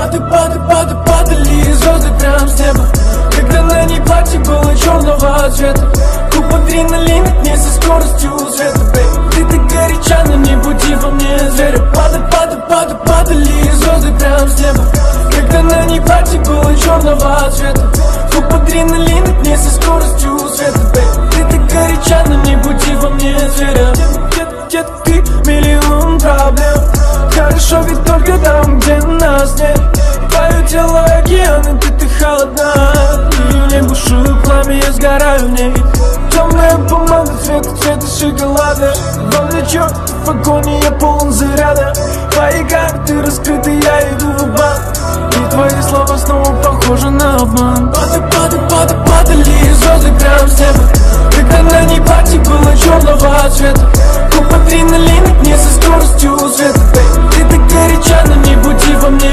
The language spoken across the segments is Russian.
Падали звезды прям с неба, когда на ней платье было черного цвета. Куб адреналина к ней со скоростью света. Ты так горяча, но не буди во мне зверя. Падали звезды прям с неба, когда на ней платье было черного цвета. Куб адреналина к ней со скоростью света. Ты так горяча, но не буди во мне зверя. Детки, миллион проблем. Хорошо ведь только там, где нас нет. Твое тело океан, и ты холодна. Июнь бушует пламя, я сгораю в ней. Темная помада цвета шоколада. Волчок в вагоне, я полон заряда. Твои карты раскрыты, я иду в бан. И твои слова снова похожи на обман. Падали звезды прям с неба, когда на ней платье было черного цвета. Куб адреналина к ней со скоростью света. Ты так горяча, но не буди во мне.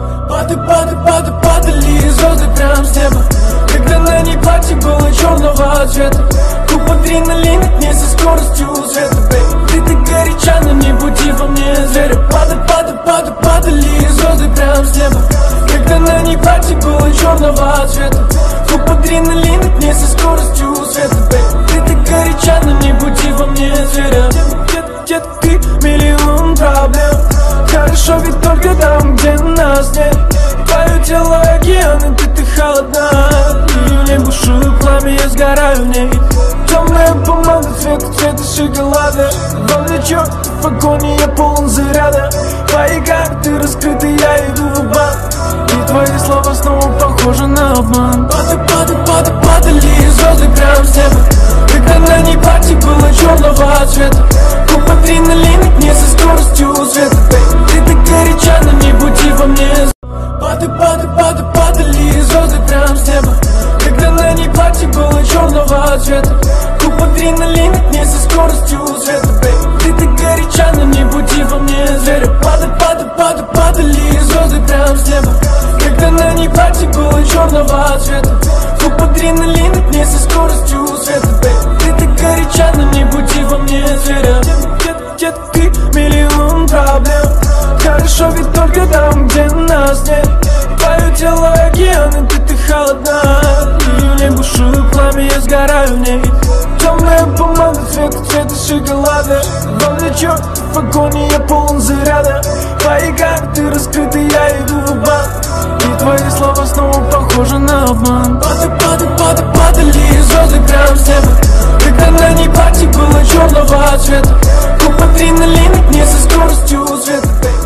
Падали звезды прям с неба, когда на ней платье было черного цвета. Куб адреналина к ней со скоростью света. Ты так горяча, но не буди во мне зверя. Падали звезды прям с неба, когда на ней платье было черного цвета. Куб адреналина к ней со скоростью света. Ты так горяча, но не буди во мне зверя. Детки, миллион проблем. Хорошо ведь только там, где нас нет. Твое тело океан, и ты холодна. Июнь бушует пламя, я сгораю в ней. Темная помада цвета шоколада. Волчок в вагоне, я полон заряда. Твои карты раскрыты, я иду в бан. И твои слова снова похожи на обман. Падали звезды прям с неба, когда на ней платье было черного цвета. Куб адреналина к ней со скоростью света. Ты так горяча, но не буди во мне. Падали звезды прям с неба, когда на ней платье было черного цвета. Куб адреналина к ней со скоростью света. Ты так горяча, но не буди во мне зверя. Падали звезды прям с неба, когда на ней платье было черного цвета. Куб адреналина к ней со скоростью света. Ты так горяча, но не буди во мне зверя. Детки, миллион проблем. Хорошо ведь только там, где нас нет. Твое тело океан, и ты холодна. Июнь бушует пламя, я сгораю в ней. Темная помада цвета шоколада. Волчок в вагоне, я полон заряда. Твои карты раскрыты, я иду в бан. И твои слова снова похожи на обман. Падали звезды прям с неба, когда на ней платье было черного цвета. Куб адреналина к ней со скоростью света.